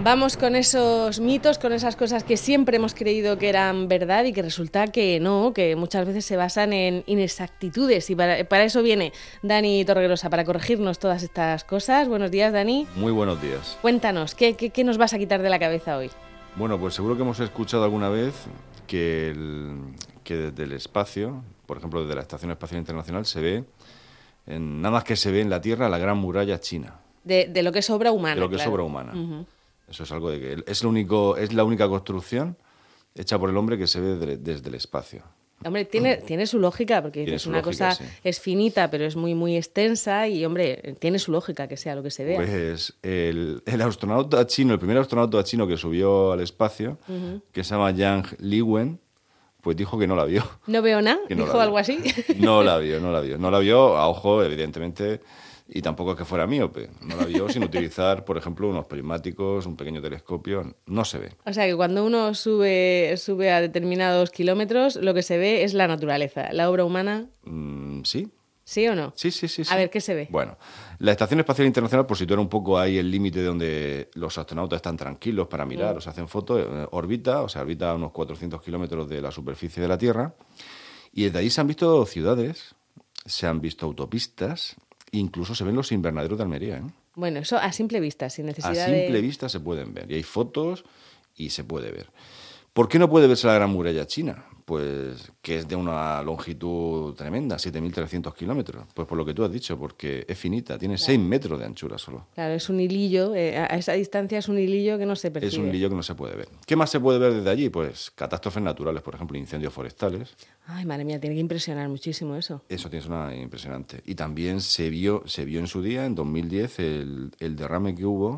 Vamos con esos mitos, con esas cosas que siempre hemos creído que eran verdad y que resulta que no, que muchas veces se basan en inexactitudes. Y para eso viene Dani Torregrosa, para corregirnos todas estas cosas. Buenos días, Dani. Muy buenos días. Cuéntanos, ¿qué nos vas a quitar de la cabeza hoy? Bueno, pues seguro que hemos escuchado alguna vez que desde el espacio, por ejemplo desde la Estación Espacial Internacional, se ve, nada más que se ve en la Tierra, la Gran Muralla China. De lo que es obra humana. De lo que es obra humana. Uh-huh. Eso es algo de que es la única construcción hecha por el hombre que se ve desde el espacio. Hombre, tiene su lógica, porque es una lógica, cosa, sí. Es finita, pero es muy, muy extensa y, hombre, tiene su lógica que sea lo que se vea. Pues el astronauta chino, el primer astronauta chino que subió al espacio, uh-huh, que se llama Yang Liwen, pues dijo que no la vio. ¿No veo nada? ¿Dijo algo así? No la vio. No la vio a ojo, evidentemente, y tampoco es que fuera míope. No la vio sin utilizar, por ejemplo, unos prismáticos, un pequeño telescopio. No se ve. O sea, que cuando uno sube a determinados kilómetros, lo que se ve es la naturaleza. ¿La obra humana? Sí. ¿Sí o no? Sí. A ver, ¿qué se ve? Bueno, la Estación Espacial Internacional, por situar un poco ahí el límite donde los astronautas están tranquilos para mirar, o se hacen fotos, orbita a unos 400 kilómetros de la superficie de la Tierra, y desde ahí se han visto ciudades, se han visto autopistas, incluso se ven los invernaderos de Almería, ¿eh? Bueno, eso a simple vista, sin necesidad de... A simple vista se pueden ver, y hay fotos y se puede ver. ¿Por qué no puede verse la Gran Muralla China? Pues que es de una longitud tremenda, 7.300 kilómetros. Pues por lo que tú has dicho, porque es finita, tiene 6 metros de anchura solo. Claro, es un hilillo, a esa distancia es un hilillo que no se percibe. Es un hilillo que no se puede ver. ¿Qué más se puede ver desde allí? Pues catástrofes naturales, por ejemplo, incendios forestales. Ay, madre mía, tiene que impresionar muchísimo eso. Eso tiene una impresionante. Y también se vio en su día, en 2010, el derrame que hubo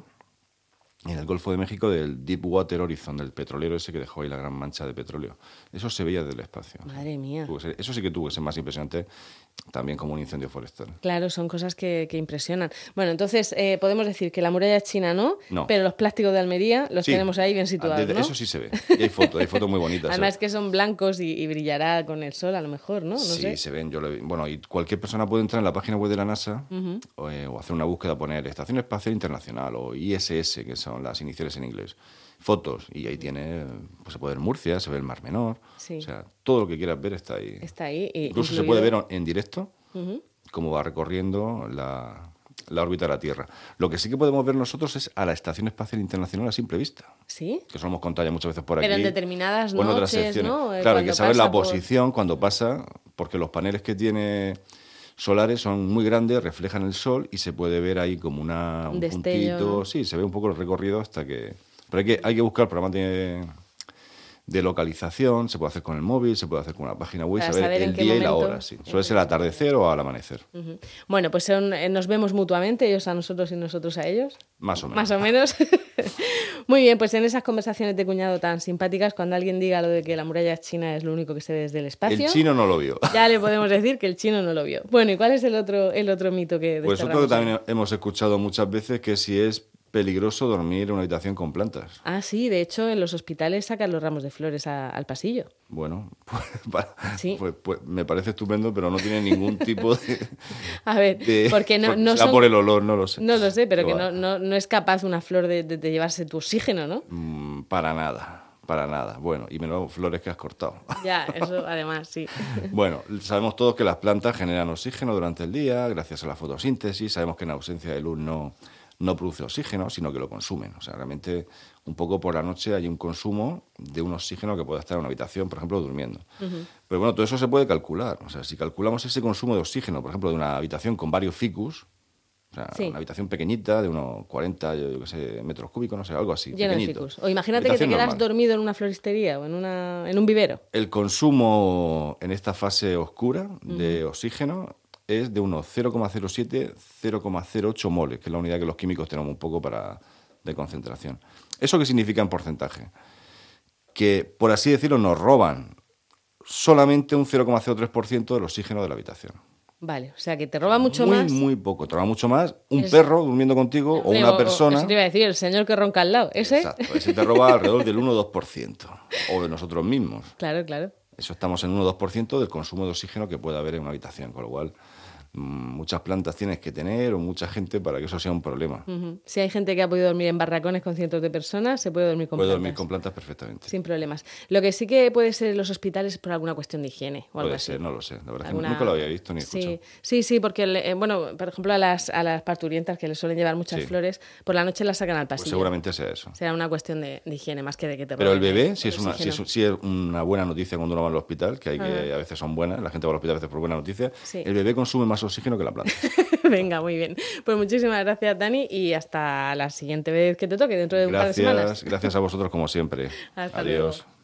en el Golfo de México del Deepwater Horizon, del petrolero ese que dejó ahí la gran mancha de petróleo. Eso se veía desde el espacio. Madre mía. Eso sí que tuvo que ser más impresionante, también como un incendio forestal. Claro, son cosas que impresionan. Bueno, entonces podemos decir que la muralla china no, pero los plásticos de Almería los tenemos ahí bien situados, ¿no? Eso sí se ve. Y hay fotos muy bonitas. Además que son blancos y brillará con el sol a lo mejor, ¿no? Sí, sé. Se ven. Bueno, y cualquier persona puede entrar en la página web de la NASA, uh-huh, o hacer una búsqueda, poner Estación Espacial Internacional o ISS, que son las iniciales en inglés, fotos, y ahí pues se puede ver Murcia, se ve el Mar Menor, sí. O sea, todo lo que quieras ver está ahí. Está ahí. Incluso se puede ver en directo, uh-huh, cómo va recorriendo la órbita de la Tierra. Lo que sí que podemos ver nosotros es a la Estación Espacial Internacional a simple vista. ¿Sí? Que eso lo hemos contado ya muchas veces por aquí. Pero en determinadas noches, otras secciones, ¿no? Claro, hay que saber la posición cuando pasa, porque los paneles que tiene solares son muy grandes, reflejan el sol y se puede ver ahí como un destello, puntito. ¿no? Sí, se ve un poco el recorrido hasta que... Pero hay que buscar programas de localización, se puede hacer con el móvil, se puede hacer con una página web, saber el día y la hora. Sí. Suele ser al atardecer o al amanecer. Uh-huh. Bueno, pues nos vemos mutuamente, ellos a nosotros y nosotros a ellos. Más o menos. Más o menos. Muy bien, pues en esas conversaciones de cuñado tan simpáticas, cuando alguien diga lo de que la muralla china es lo único que se ve desde el espacio... El chino no lo vio. Ya le podemos decir que el chino no lo vio. Bueno, ¿y cuál es el otro mito que Pues otro que también hemos escuchado muchas veces, que si es peligroso dormir en una habitación con plantas. Ah, sí, de hecho en los hospitales sacan los ramos de flores al pasillo. Bueno, ¿sí? pues me parece estupendo, pero no tiene ningún tipo de... A ver, porque no son... por el olor, no lo sé. No lo sé, pero que no es capaz una flor de llevarse tu oxígeno, ¿no? Para nada. Bueno, y menos flores que has cortado. Ya, eso además, sí. Bueno, sabemos todos que las plantas generan oxígeno durante el día, gracias a la fotosíntesis. Sabemos que en ausencia de luz no produce oxígeno, sino que lo consumen. O sea, realmente un poco por la noche hay un consumo de un oxígeno que puede estar en una habitación, por ejemplo, durmiendo. Uh-huh. Pero bueno, todo eso se puede calcular. O sea, si calculamos ese consumo de oxígeno, por ejemplo, de una habitación con varios ficus, o sea, sí, una habitación pequeñita de unos 40, yo qué sé, metros cúbicos, no sé, algo así, lleno pequeñito. De ficus. O imagínate que te quedas normal, dormido en una floristería o en un vivero. El consumo en esta fase oscura de oxígeno es de unos 0,07, 0,08 moles, que es la unidad que los químicos tenemos un poco de concentración. ¿Eso qué significa en porcentaje? Que, por así decirlo, nos roban solamente un 0,03% del oxígeno de la habitación. Vale, o sea que te roba mucho más. Muy poco, te roba mucho más un perro durmiendo contigo o una persona. Eso te iba a decir, el señor que ronca al lado, ¿ese? Exacto, ese te roba alrededor del 1 o 2%, o de nosotros mismos. Claro. Eso estamos en 1 o 2% del consumo de oxígeno que puede haber en una habitación, con lo cual muchas plantas tienes que tener o mucha gente para que eso sea un problema. Si hay gente que ha podido dormir en barracones con cientos de personas, se puede dormir con Puede plantas. dormir con plantas perfectamente. Sin problemas. Lo que sí que puede ser en los hospitales por alguna cuestión de higiene o algo Puede así. ser, no lo sé. La verdad es que nunca lo había visto ni escuchado. Sí, porque, bueno, por ejemplo, a las parturientas que les suelen llevar muchas flores, por la noche las sacan al pasillo. Pues seguramente sea eso. Será una cuestión de higiene más que de que te Pero el roben bebé, si es una buena noticia cuando uno va al hospital, que a veces son buenas, la gente va al hospital a veces por buena noticia, el bebé consume más oxígeno que la planta. Venga, muy bien. Pues muchísimas gracias, Dani, y hasta la siguiente vez que te toque, dentro de un par de semanas. Gracias a vosotros como siempre. Hasta Adiós. luego.